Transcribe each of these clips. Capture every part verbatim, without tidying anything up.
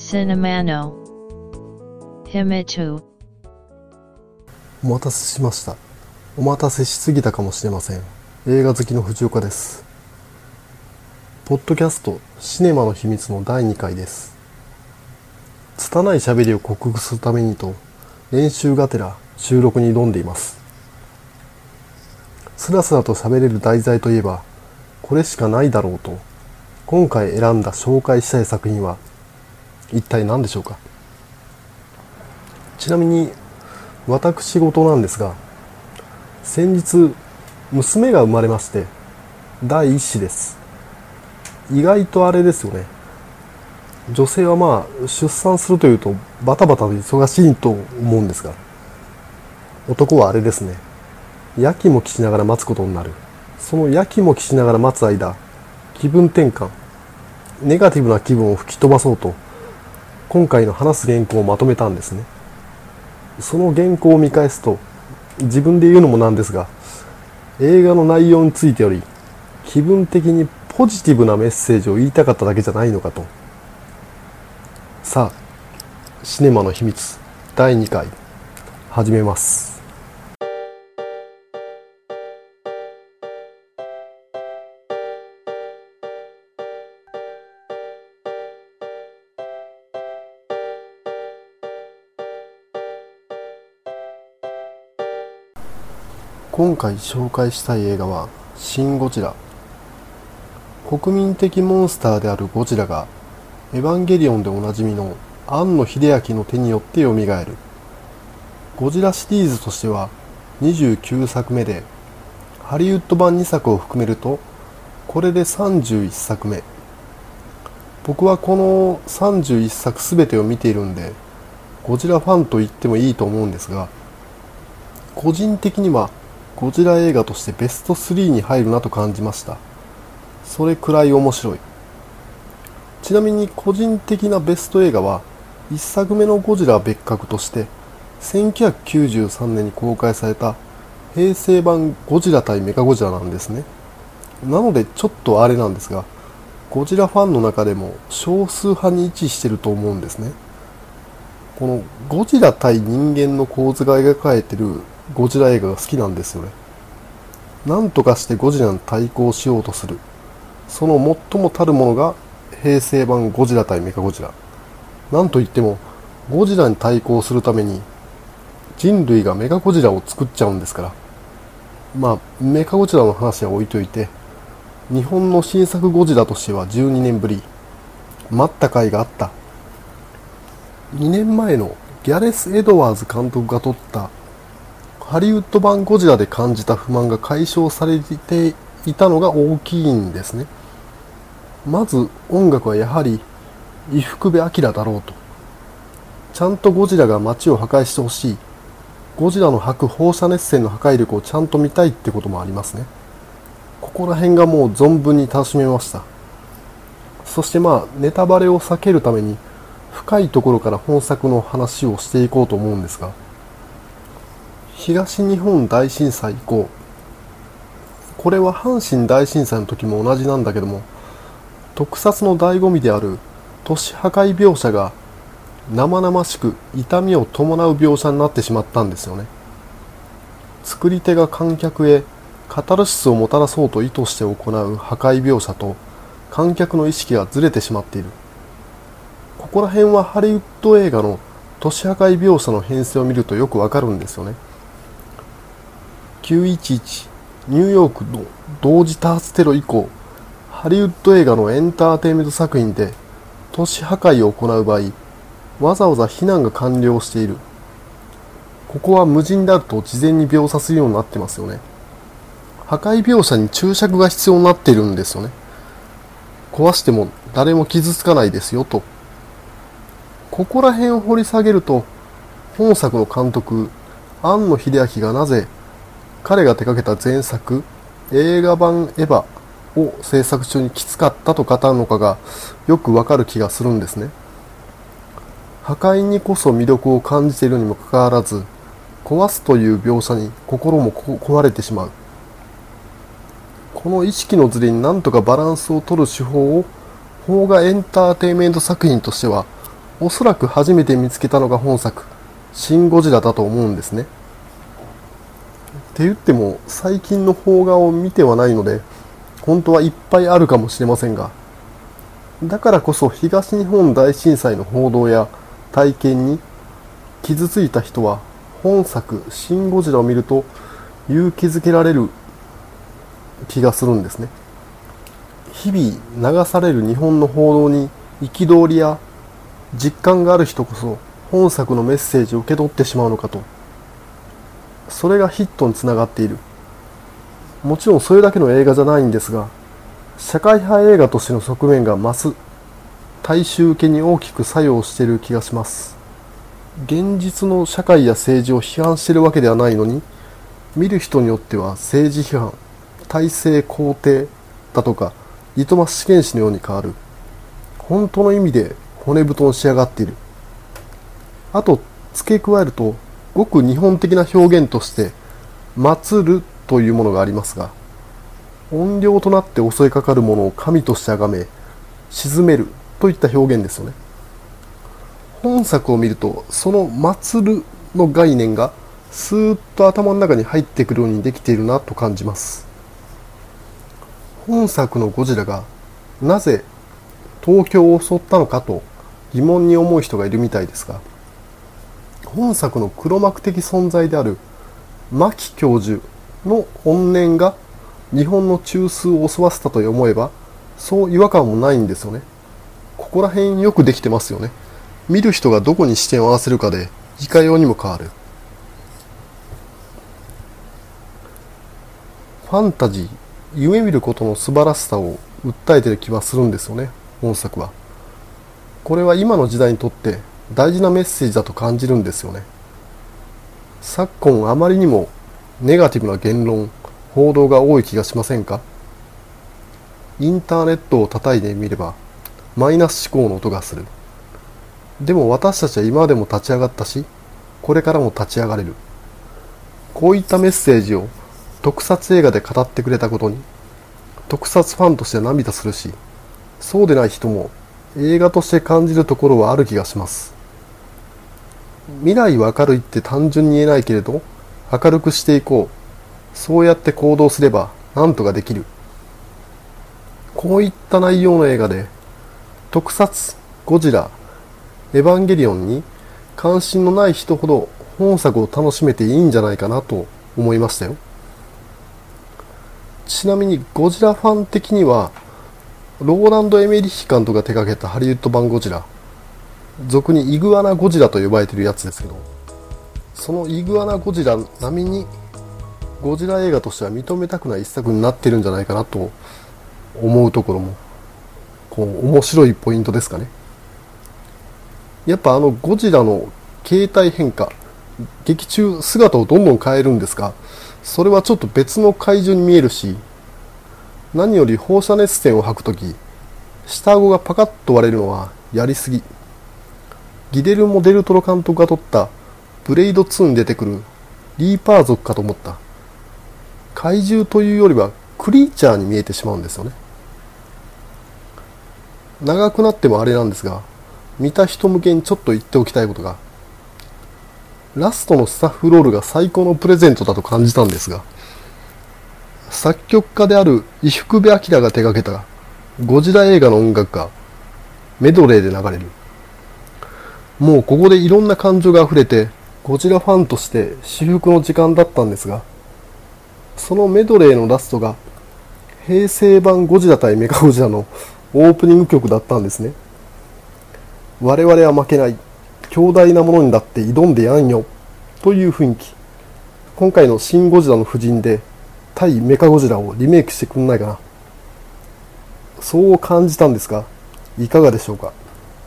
Cinemano Himitu。 お待たせしました。お待たせしすぎたかもしれません。映画好きの藤岡です。ポッドキャストシネマの秘密のだいにかいです。拙い喋りを克服するためにと練習がてら収録に挑んでいます。スラスラと喋れる題材といえばこれしかないだろうと、今回選んだ紹介したい作品は一体何でしょうか。ちなみに私事なんですが、先日娘が生まれましてだいいっ子です。意外とあれですよね、女性はまあ出産するというとバタバタと忙しいと思うんですが、男はあれですね、やきもきしながら待つことになる。そのやきもきしながら待つ間、気分転換、ネガティブな気分を吹き飛ばそうと今回の話す原稿をまとめたんですね。その原稿を見返すと、自分で言うのもなんですが、映画の内容についてより気分的にポジティブなメッセージを言いたかっただけじゃないのかと。さあ、シネマの秘密だいにかい始めます。今回紹介したい映画はシン・ゴジラ。国民的モンスターであるゴジラがエヴァンゲリオンでおなじみの庵野秀明の手によって蘇る。ゴジラシリーズとしてはにじゅうきゅうさくめで、ハリウッド版にさくを含めるとこれでさんじゅういっさくめ。僕はこのさんじゅういっさくすべてを見ているんでゴジラファンと言ってもいいと思うんですが、個人的にはゴジラ映画としてベストスリーに入るなと感じました。それくらい面白い。ちなみに個人的なベスト映画はいっさくめのゴジラは別格としてせんきゅうひゃくきゅうじゅうさんねんに公開された平成版ゴジラ対メカゴジラなんですね。なのでちょっとあれなんですが、ゴジラファンの中でも少数派に位置してると思うんですね。このゴジラ対人間の構図が描かれているゴジラ映画が好きなんですよね。なんとかしてゴジラに対抗しようとする、その最もたるものが平成版ゴジラ対メカゴジラ。なんといってもゴジラに対抗するために人類がメカゴジラを作っちゃうんですから。まあメカゴジラの話は置いといて、日本の新作ゴジラとしてはじゅうにねんぶり。待った甲斐があった。にねんまえのギャレス・エドワーズ監督が撮ったハリウッド版ゴジラで感じた不満が解消されていたのが大きいんですね。まず音楽はやはり伊福部昭だろうと。ちゃんとゴジラが街を破壊してほしい。ゴジラの吐く放射熱線の破壊力をちゃんと見たいってこともありますね。ここら辺がもう存分に楽しめました。そしてまあネタバレを避けるために深いところから本作の話をしていこうと思うんですが、東日本大震災以降、これは阪神大震災の時も同じなんだけども、特撮の醍醐味である都市破壊描写が生々しく痛みを伴う描写になってしまったんですよね。作り手が観客へカタルシスをもたらそうと意図して行う破壊描写と観客の意識がずれてしまっている。ここら辺はハリウッド映画の都市破壊描写の編成を見るとよくわかるんですよね。きゅういちいちニューヨークの同時多発テロ以降、ハリウッド映画のエンターテインメント作品で都市破壊を行う場合、わざわざ避難が完了している。ここは無人であると事前に描写するようになってますよね。破壊描写に注釈が必要になっているんですよね。壊しても誰も傷つかないですよと。ここら辺を掘り下げると、本作の監督庵野秀明がなぜ彼が手掛けた前作映画版エヴァを制作中にきつかったと語るのかがよくわかる気がするんですね。破壊にこそ魅力を感じているにもかかわらず、壊すという描写に心も壊れてしまう。この意識のズレに何とかバランスを取る手法を邦画エンターテインメント作品としてはおそらく初めて見つけたのが本作シン・ゴジラだと思うんですね。って言っても最近の邦画を見てはないので本当はいっぱいあるかもしれませんが、だからこそ東日本大震災の報道や体験に傷ついた人は本作シン・ゴジラを見ると勇気づけられる気がするんですね。日々流される日本の報道に憤りや実感がある人こそ本作のメッセージを受け取ってしまうのかと。それがヒットにつながっている。もちろんそれだけの映画じゃないんですが、社会派映画としての側面が増す大衆受けに大きく作用している気がします。現実の社会や政治を批判しているわけではないのに、見る人によっては政治批判、体制肯定だとかリトマス試験紙のように変わる。本当の意味で骨太に仕上がっている。あと付け加えると、ごく日本的な表現として祀るというものがありますが、怨霊となって襲いかかるものを神として崇め鎮めるといった表現ですよね。本作を見るとその祀るの概念がスーッと頭の中に入ってくるようにできているなと感じます。本作のゴジラがなぜ東京を襲ったのかと疑問に思う人がいるみたいですが、本作の黒幕的存在である牧教授の怨念が日本の中枢を襲わせたと思えばそう違和感もないんですよね。ここら辺よくできてますよね。見る人がどこに視点を合わせるかでいかようにも変わる。ファンタジー、夢見ることの素晴らしさを訴えている気はするんですよね、本作は。これは今の時代にとって大事なメッセージだと感じるんですよね。昨今あまりにもネガティブな言論、報道が多い気がしませんか？インターネットを叩いてみればマイナス思考の音がする。でも私たちは今までも立ち上がったし、これからも立ち上がれる。こういったメッセージを特撮映画で語ってくれたことに特撮ファンとして涙するし、そうでない人も映画として感じるところはある気がします。未来は明るいって単純に言えないけれど、明るくしていこう。そうやって行動すれば何とかできる。こういった内容の映画で、特撮、ゴジラ、エヴァンゲリオンに関心のない人ほど本作を楽しめていいんじゃないかなと思いましたよ。ちなみにゴジラファン的には、ローランド・エメリヒ監督が手掛けたハリウッド版ゴジラ、俗にイグアナゴジラと呼ばれているやつですけど、そのイグアナゴジラ並みにゴジラ映画としては認めたくない一作になってるんじゃないかなと思うところも、こう面白いポイントですかね。やっぱあのゴジラの形態変化、劇中姿をどんどん変えるんですが、それはちょっと別の怪獣に見えるし、何より放射熱線を吐くとき、下顎がパカッと割れるのはやりすぎ。ギデルモ・デルトロ監督が撮ったブレイドツーに出てくるリーパー族かと思った。怪獣というよりはクリーチャーに見えてしまうんですよね。長くなってもあれなんですが、見た人向けにちょっと言っておきたいことが、ラストのスタッフロールが最高のプレゼントだと感じたんですが、作曲家である伊福部明が手掛けたゴジラ映画の音楽がメドレーで流れる。もうここでいろんな感情が溢れて、ゴジラファンとして至福の時間だったんですが、そのメドレーのラストが平成版ゴジラ対メカゴジラのオープニング曲だったんですね。我々は負けない、強大なものにだって挑んでやんよという雰囲気。今回のシン・ゴジラの布陣で対メカゴジラをリメイクしてくんないかな。そう感じたんですが、いかがでしょうか。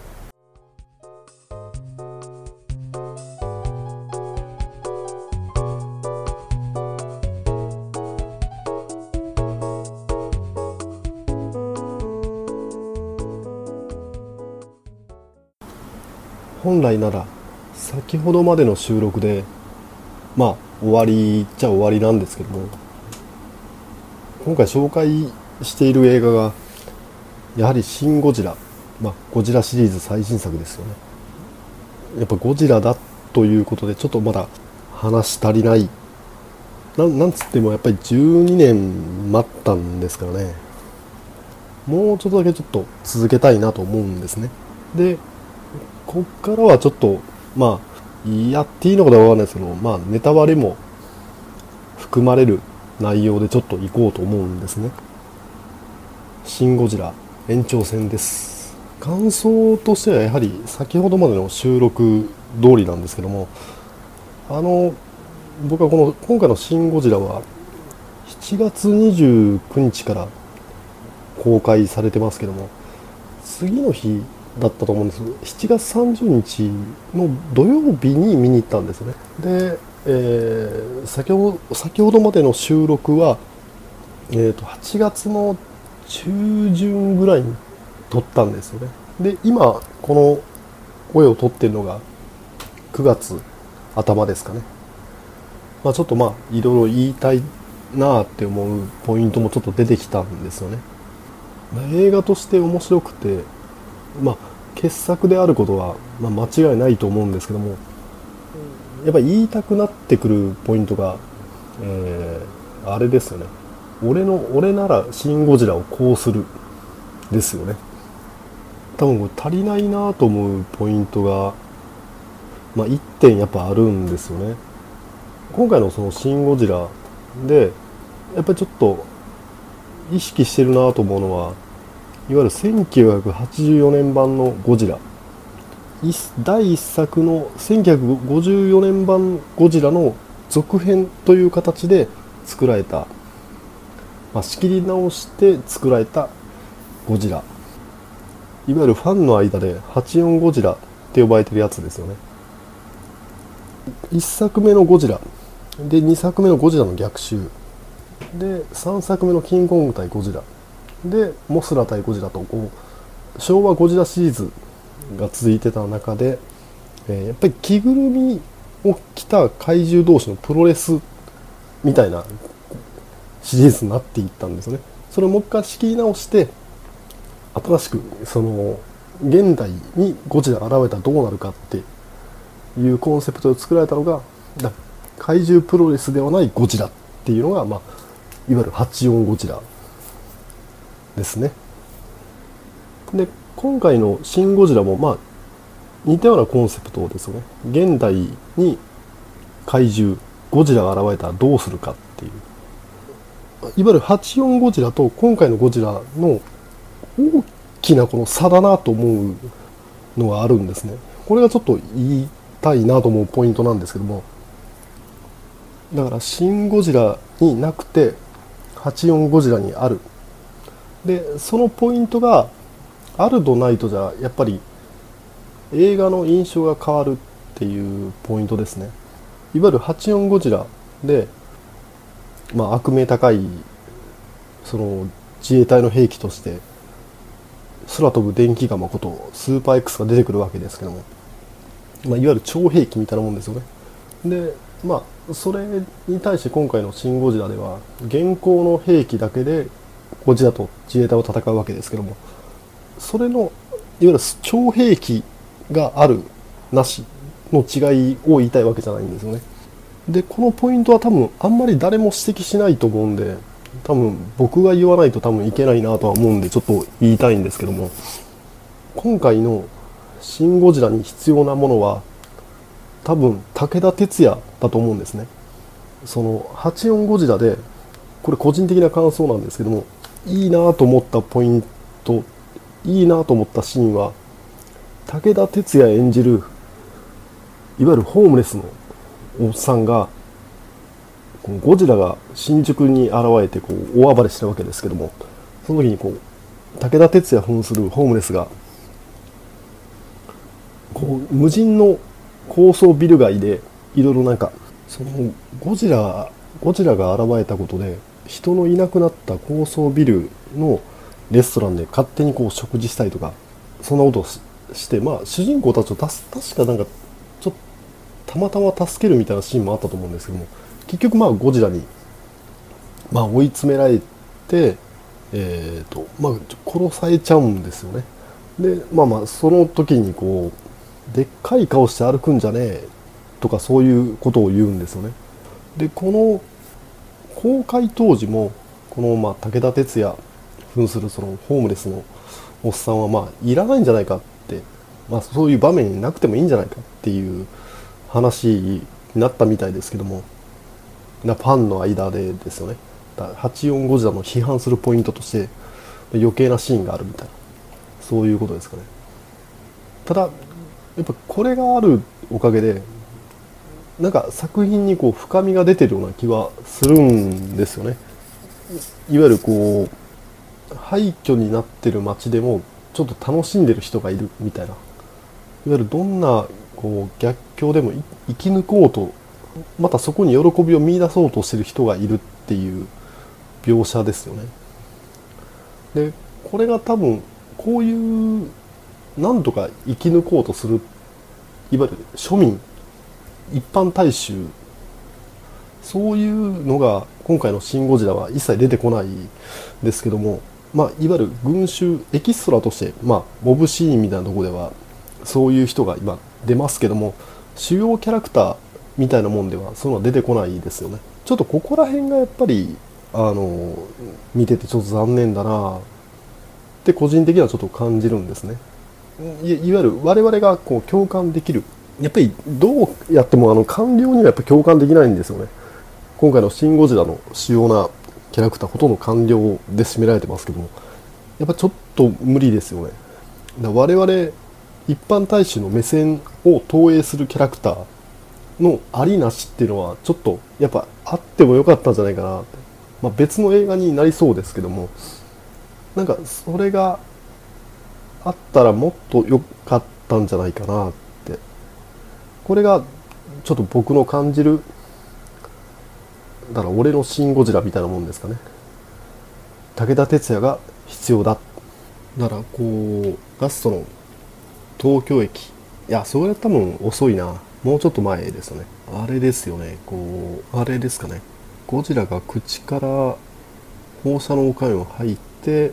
本来なら先ほどまでの収録でまあ終わりっちゃ終わりなんですけども、今回紹介している映画がやはりシン・ゴジラ、まあゴジラシリーズ最新作ですよね。 やっぱゴジラだということでちょっとまだ話足りない。ななんつってもやっぱりじゅうにねん待ったんですからね。もうちょっとだけちょっと続けたいなと思うんですね。で、こっからはちょっと、まあ、やっていいのかどうかわかんないですけど、まあ、ネタバレも含まれる内容でちょっと行こうと思うんですね。シン・ゴジラ延長戦です。感想としてはやはり先ほどまでの収録通りなんですけども、あの、僕はこの今回のシン・ゴジラはしちがつにじゅうくにちから公開されてますけども、次の日だったと思うんです。しちがつさんじゅうにちの土曜日に見に行ったんですね。で、えー先ほど先ほどまでの収録は、えーとはちがつの中旬ぐらいに撮ったんですよね。で、今この声を撮ってるのがくがつ頭ですかね。まあ、ちょっとまあいろいろ言いたいなって思うポイントもちょっと出てきたんですよね。まあ映画として面白くて、まあ、傑作であることは、まあ、間違いないと思うんですけども、やっぱり言いたくなってくるポイントが、えーあれですよね。俺の俺ならシン・ゴジラをこうするですよね。多分これ足りないなと思うポイントが、まあ、いってんやっぱあるんですよね。今回のそのシン・ゴジラでやっぱりちょっと意識してるなと思うのは、いわゆるせんきゅうひゃくはちじゅうよねん版のゴジラ、だいいっさくのせんきゅうひゃくごじゅうよねん版ゴジラの続編という形で作られた、まあ、仕切り直して作られたゴジラ、いわゆるファンの間ではちじゅうよんゴジラって呼ばれてるやつですよね。いっさくめのゴジラで、にさくめのゴジラの逆襲で、さんさくめのキングコング対ゴジラで、モスラ対ゴジラと、こう昭和ゴジラシリーズが続いてた中で、えーやっぱり着ぐるみを着た怪獣同士のプロレスみたいなシリーズになっていったんですよね。それをもう一回仕切り直して、新しくその現代にゴジラが現れたらどうなるかっていうコンセプトで作られたのが、だ怪獣プロレスではないゴジラっていうのが、まあ、いわゆるはちじゅうよんゴジラですね。で、今回のシン・ゴジラも、まあ、似たようなコンセプトですよね。現代に怪獣ゴジラが現れたらどうするかっていう、いわゆるはちじゅうよんゴジラと今回のゴジラの大きなこの差だなと思うのがあるんですね。これがちょっと言いたいなと思うポイントなんですけども、だからシン・ゴジラになくてはちじゅうよんゴジラにある。で、そのポイントがあるとないとじゃやっぱり映画の印象が変わるっていうポイントですね。いわゆるはちじゅうよんゴジラで、まあ、悪名高いその自衛隊の兵器として空飛ぶ電気釜ことスーパー X が出てくるわけですけども、まあ、いわゆる超兵器みたいなもんですよね。で、まあ、それに対して今回のシン・ゴジラでは現行の兵器だけでゴジラと自衛隊を戦うわけですけども、それのいわゆる超兵器があるなしの違いを言いたいわけじゃないんですよね。で、このポイントは多分あんまり誰も指摘しないと思うんで、多分僕が言わないと多分いけないなとは思うんで、ちょっと言いたいんですけども、今回のシン・ゴジラに必要なものは多分武田鉄矢だと思うんですね。そのはちじゅうよんゴジラで、これ個人的な感想なんですけども、いいなと思ったポイント、いいなと思ったシーンは、武田鉄矢演じるいわゆるホームレスのおっさんが、このゴジラが新宿に現れてこう大暴れしたわけですけども、その時にこう武田鉄矢扮するホームレスがこう無人の高層ビル街でいろいろなんか、そのゴジラゴジラが現れたことで人のいなくなった高層ビルのレストランで勝手にこう食事したりとか、そんなことをして、まあ主人公たちをたす確かなんかちょっとたまたま助けるみたいなシーンもあったと思うんですけども、結局まあゴジラに、まあ、追い詰められて、えーとまあ、殺されちゃうんですよね。で、まあまあその時にこうでっかい顔して歩くんじゃねえとかそういうことを言うんですよね。でこの公開当時もこのまあ武田鉄矢扮するそのホームレスのおっさんはまあいらないんじゃないかって、まあ、そういう場面になくてもいいんじゃないかっていう話になったみたいですけども、なファンの間でですよね。だはちよんゴジラの批判するポイントとして余計なシーンがあるみたいな、そういうことですかね。ただやっぱこれがあるおかげでなんか作品にこう深みが出てるような気はするんですよね。いわゆるこう廃墟になってる街でもちょっと楽しんでる人がいるみたいな、いわゆるどんなこう逆境でも生き抜こうと、またそこに喜びを見出そうとしてる人がいるっていう描写ですよね。でこれが多分こういう何とか生き抜こうとするいわゆる庶民一般大衆、そういうのが今回の「シン・ゴジラ」は一切出てこないですけども、まあ、いわゆる群衆エキストラとして、まあ、モブシーンみたいなところではそういう人が今出ますけども、主要キャラクターみたいなもんではそういうのは出てこないですよね。ちょっとここら辺がやっぱりあの見ててちょっと残念だなって個人的にはちょっと感じるんですね。い, いわゆる我々がこう共感できる、やっぱりどうやってもあの官僚にはやっぱ共感できないんですよね。今回のシン・ゴジラの主要なキャラクターほとんど官僚で占められてますけども、やっぱちょっと無理ですよね。だから我々一般大衆の目線を投影するキャラクターのありなしっていうのはちょっとやっぱあってもよかったんじゃないかなって、まあ、別の映画になりそうですけども、なんかそれがあったらもっと良かったんじゃないかなって、これがちょっと僕の感じる、だから俺のシン・ゴジラみたいなもんですかね。武田鉄矢が必要だ。だからこうラストの東京駅、いやそれは多分遅いな、もうちょっと前ですよね。あれですよね、こうあれですかね、ゴジラが口から放射能管を入って、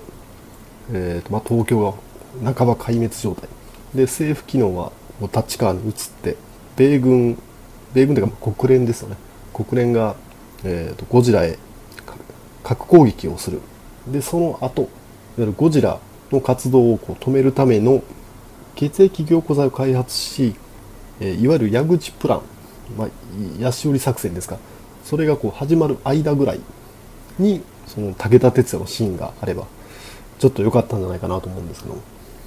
えーとまあ、東京が半ば壊滅状態で、政府機能はもう立川に移って、米軍米軍というか国連ですよね、国連が、えーとゴジラへ核攻撃をする。でその後いわゆるゴジラの活動をこう止めるための血液凝固剤を開発し、えーいわゆる矢口プラン、まあ、ヤシオリ作戦ですか、それがこう始まる間ぐらいにその武田鉄矢のシーンがあればちょっと良かったんじゃないかなと思うんですけど、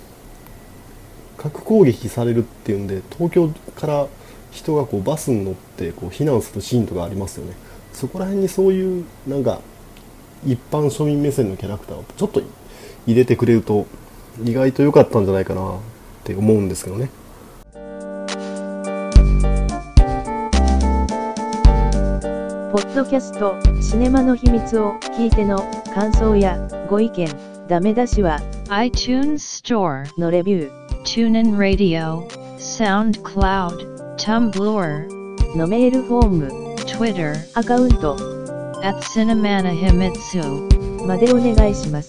核攻撃されるっていうんで東京から人がこうバスに乗ってこう避難するシーンとかありますよね。そこら辺にそういうなんか一般庶民目線のキャラクターをちょっと入れてくれると意外と良かったんじゃないかなって思うんですけどね。 ポッドキャストシネマの秘密を聞いての感想やご意見、ダメ出しは iTunes Store のレビュー、 TuneIn Radio SoundCloud Tumblr のメールフォーム、 Twitter アカウント at Cinemanahimitsu までお願いします。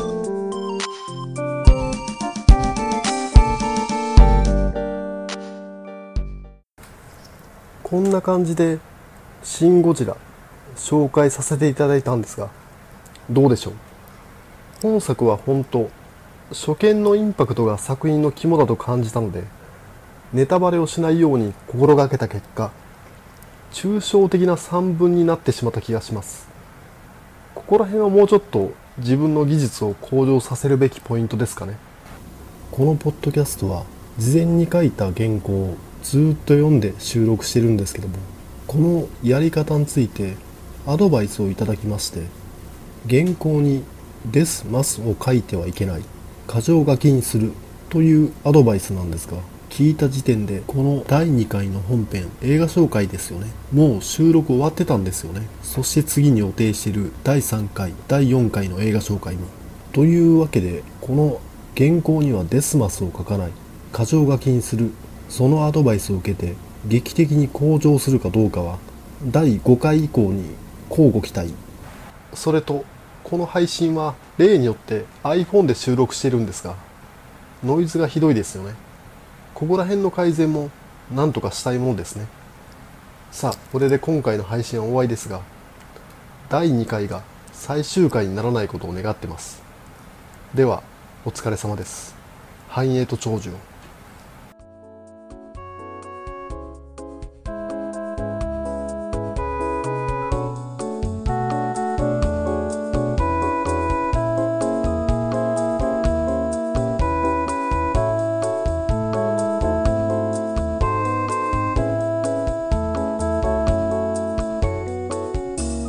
こんな感じでシン・ゴジラ紹介させていただいたんですが、どうでしょう。本作は本当初見のインパクトが作品の肝だと感じたので、ネタバレをしないように心がけた結果、抽象的な散文になってしまった気がします。ここら辺はもうちょっと自分の技術を向上させるべきポイントですかね。このポッドキャストは事前に書いた原稿をずっと読んで収録してるんですけども、このやり方についてアドバイスをいただきまして、原稿にです、ますを書いてはいけない、箇条書きにするというアドバイスなんですが、聞いた時点でこのだいにかいの本編、映画紹介ですよね、もう収録終わってたんですよね。そして次に予定しているだいさんかい、だいよんかいの映画紹介も。というわけで、この原稿にはデスマスを書かない、箇条書きにする、そのアドバイスを受けて劇的に向上するかどうかはだいごかい以降に乞うご期待。それとこの配信は例によって iPhone で収録しているんですが、ノイズがひどいですよね。 ここら辺の改善もなんとかしたいものですね。さあ、これで今回の配信は終わりですが、だいにかいが最終回にならないことを願ってます。では、お疲れ様です。繁栄と長寿を。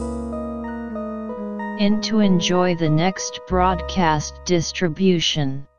And to enjoy the next broadcast distribution.